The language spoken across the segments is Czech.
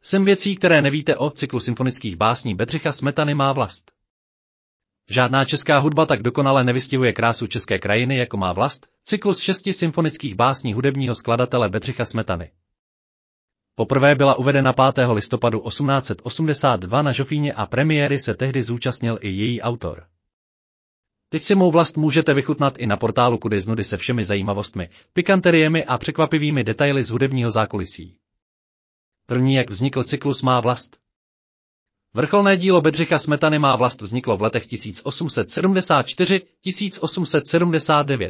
Sem věcí, které nevíte o cyklu symfonických básní Bedřicha Smetany má vlast. Žádná česká hudba tak dokonale nevystihuje krásu české krajiny, jako má vlast cyklus 6 symfonických básní hudebního skladatele Bedřicha Smetany. Poprvé byla uvedena 5. listopadu 1882 na Žofíně a premiéry se tehdy zúčastnil i její autor. Teď si mou vlast můžete vychutnat i na portálu Kudy z nudy se všemi zajímavostmi, pikanteriemi a překvapivými detaily z hudebního zákulisí. První, jak vznikl cyklus Má vlast. Vrcholné dílo Bedřicha Smetany Má vlast vzniklo v letech 1874-1879.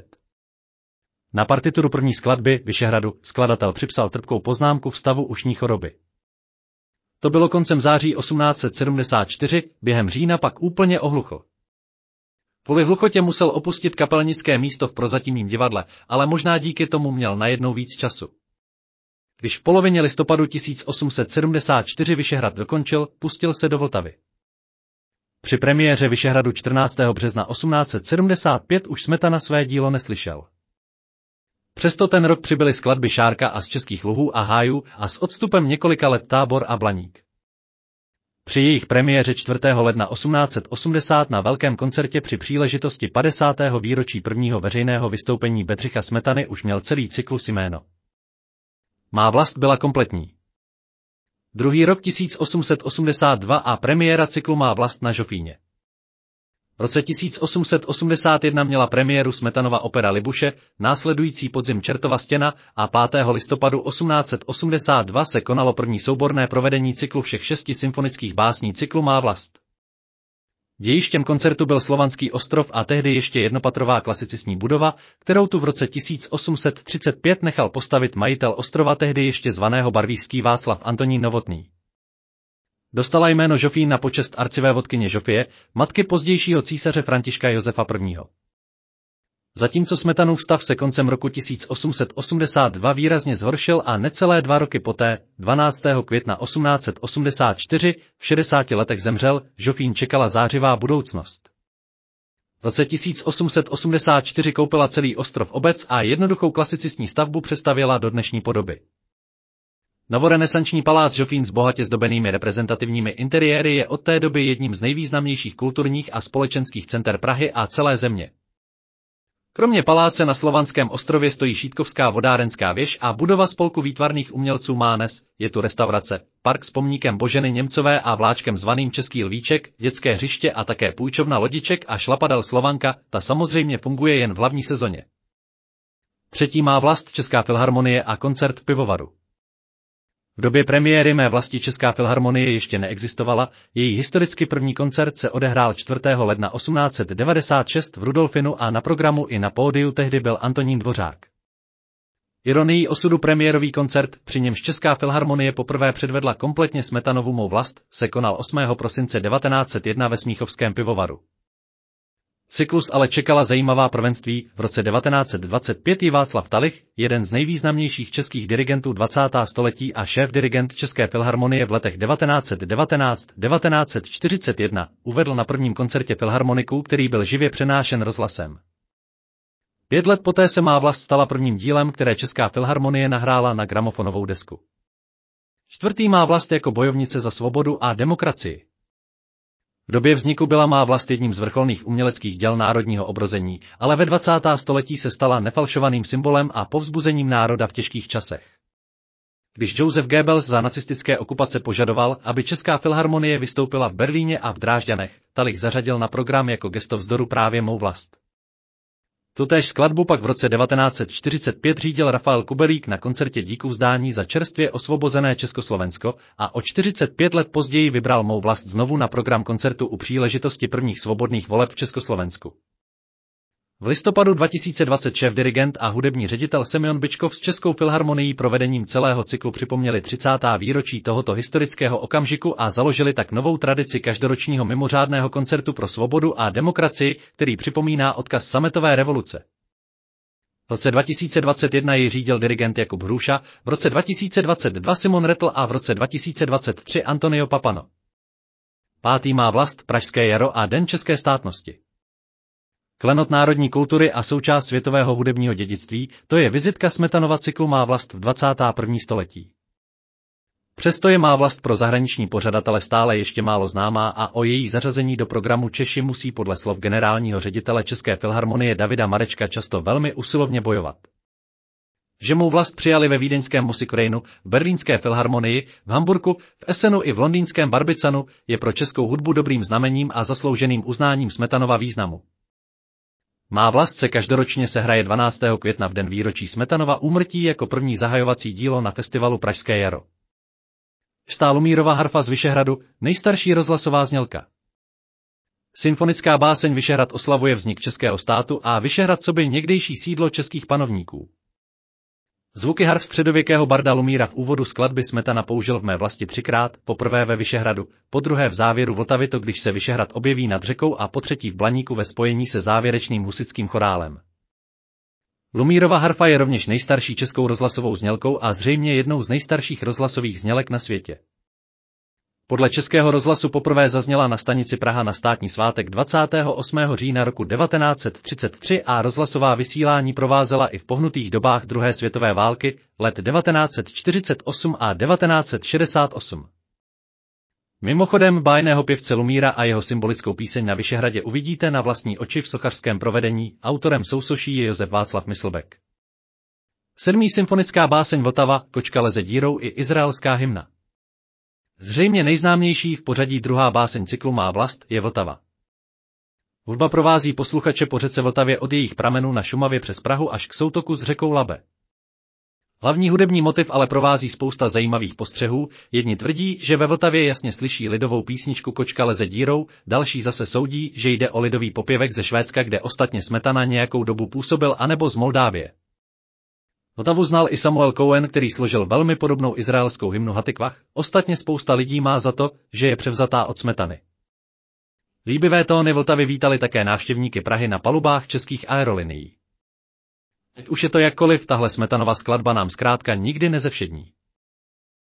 Na partituru první skladby Vyšehradu skladatel připsal trpkou poznámku v stavu ušní choroby. To bylo koncem září 1874, během října pak úplně ohluchl. Kvůli hluchotě musel opustit kapelnické místo v prozatímním divadle, ale možná díky tomu měl najednou víc času. Když v polovině listopadu 1874 Vyšehrad dokončil, pustil se do Vltavy. Při premiéře Vyšehradu 14. března 1875 už Smetana své dílo neslyšel. Přesto ten rok přibyly skladby Šárka a Z českých luhů a hájů a s odstupem několika let Tábor a Blaník. Při jejich premiéře 4. ledna 1880 na velkém koncertě při příležitosti 50. výročí prvního veřejného vystoupení Bedřicha Smetany už měl celý cyklus jméno. Má vlast byla kompletní. Druhý rok 1882 a premiéra cyklu Má vlast na Žofíně. V roce 1881 měla premiéru Smetanova opera Libuše, následující podzim Čertova stěna a 5. listopadu 1882 se konalo první souborné provedení cyklu všech 6 symfonických básní cyklu Má vlast. Dějištěm koncertu byl Slovanský ostrov a tehdy ještě jednopatrová klasicistní budova, kterou tu v roce 1835 nechal postavit majitel ostrova tehdy ještě zvaného barvířský Václav Antonín Novotný. Dostala jméno Žofín na počest arcivévodkyně Žofie, matky pozdějšího císaře Františka Josefa I. Zatímco Smetanův stav se koncem roku 1882 výrazně zhoršil a necelé 2 roky poté, 12. května 1884, v 60 letech zemřel, Žofín čekala zářivá budoucnost. V roce 1884 koupila celý ostrov obec a jednoduchou klasicistní stavbu přestavěla do dnešní podoby. Novorenesanční palác Žofín s bohatě zdobenými reprezentativními interiéry je od té doby jedním z nejvýznamnějších kulturních a společenských center Prahy a celé země. Kromě paláce na Slovanském ostrově stojí Šítkovská vodárenská věž a budova spolku výtvarných umělců Mánes, je tu restaurace, park s pomníkem Boženy Němcové a vláčkem zvaným Český lvíček, dětské hřiště a také půjčovna lodiček a šlapadel Slovanka, ta samozřejmě funguje jen v hlavní sezóně. Třetí Má vlast Česká filharmonie a koncert v Pivovaru. V době premiéry Mé vlasti Česká filharmonie ještě neexistovala, její historicky první koncert se odehrál 4. ledna 1896 v Rudolfinu a na programu i na pódiu tehdy byl Antonín Dvořák. Ironií osudu premiérový koncert, při němž Česká filharmonie poprvé předvedla kompletně Smetanovu Mou vlast, se konal 8. prosince 1901 ve Smíchovském pivovaru. Cyklus ale čekala zajímavá prvenství, v roce 1925 ji Václav Talich, jeden z nejvýznamnějších českých dirigentů 20. století a šéf-dirigent České filharmonie v letech 1919-1941, uvedl na prvním koncertě filharmoniků, který byl živě přenášen rozhlasem. 5 let poté se Má vlast stala prvním dílem, které Česká filharmonie nahrála na gramofonovou desku. 4. Má vlast jako bojovnice za svobodu a demokracii. V době vzniku byla Má vlast jedním z vrcholných uměleckých děl národního obrození, ale ve 20. století se stala nefalšovaným symbolem a povzbuzením národa v těžkých časech. Když Joseph Goebbels za nacistické okupace požadoval, aby Česká filharmonie vystoupila v Berlíně a v Drážďanech, Talich zařadil na program jako gesto vzdoru právě Mou vlast. Tutéž skladbu pak v roce 1945 řídil Rafael Kubelík na koncertě Díku vzdání za čerstvě osvobozené Československo a o 45 let později vybral Mou vlast znovu na program koncertu u příležitosti prvních svobodných voleb v Československu. V listopadu 2020 šéf-dirigent a hudební ředitel Semyon Byčkov s Českou filharmonií provedením celého cyklu připomněli 30. výročí tohoto historického okamžiku a založili tak novou tradici každoročního mimořádného koncertu pro svobodu a demokracii, který připomíná odkaz sametové revoluce. V roce 2021 ji řídil dirigent Jakub Hruša, v roce 2022 Simon Retl a v roce 2023 Antonio Papano. 5. Má vlast, Pražské jaro a Den české státnosti. Klenot národní kultury a součást světového hudebního dědictví, to je vizitka Smetanova cyklu Má vlast v 21. století. Přesto je Má vlast pro zahraniční pořadatele stále ještě málo známá a o její zařazení do programu Češi musí podle slov generálního ředitele České filharmonie Davida Marečka často velmi usilovně bojovat. Že Mou vlast přijali ve vídeňském Musikrejnu, v berlínské filharmonii, v Hamburku, v Essenu i v londýnském Barbicanu je pro českou hudbu dobrým znamením a zaslouženým uznáním Smetanova významu. Má vlast se každoročně sehraje 12. května v den výročí Smetanova úmrtí jako první zahajovací dílo na festivalu Pražské jaro. Lumírova harfa z Vyšehradu, nejstarší rozhlasová znělka. Symfonická báseň Vyšehrad oslavuje vznik českého státu a Vyšehrad coby někdejší sídlo českých panovníků. Zvuky harf středověkého barda Lumíra v úvodu skladby Smetana použil v Mé vlasti 3krát, poprvé ve Vyšehradu, podruhé v závěru Vltavy, to když se Vyšehrad objeví nad řekou, a potřetí v Blaníku ve spojení se závěrečným husitským chorálem. Lumírova harfa je rovněž nejstarší českou rozhlasovou znělkou a zřejmě jednou z nejstarších rozhlasových znělek na světě. Podle Českého rozhlasu poprvé zazněla na stanici Praha na státní svátek 28. října roku 1933 a rozhlasová vysílání provázela i v pohnutých dobách druhé světové války, let 1948 a 1968. Mimochodem bájného pěvce Lumíra a jeho symbolickou píseň na Vyšehradě uvidíte na vlastní oči v sochařském provedení, autorem sousoší je Josef Václav Myslbek. 7. symfonická báseň Vltava, Kočka leze dírou i izraelská hymna. Zřejmě nejznámější v pořadí druhá báseň cyklu Má vlast je Vltava. Hudba provází posluchače po řece Vltavě od jejich pramenů na Šumavě přes Prahu až k soutoku s řekou Labe. Hlavní hudební motiv ale provází spousta zajímavých postřehů, jedni tvrdí, že ve Vltavě jasně slyší lidovou písničku Kočka leze dírou, další zase soudí, že jde o lidový popěvek ze Švédska, kde ostatně Smetana nějakou dobu působil, anebo z Moldávie. Vltavu znal i Samuel Cohen, který složil velmi podobnou izraelskou hymnu Hatikvach, ostatně spousta lidí má za to, že je převzatá od Smetany. Líbivé tóny Vltavy vítali také návštěvníky Prahy na palubách českých aerolinií. Ať už je to jakkoliv, tahle Smetanova skladba nám zkrátka nikdy nezevšední.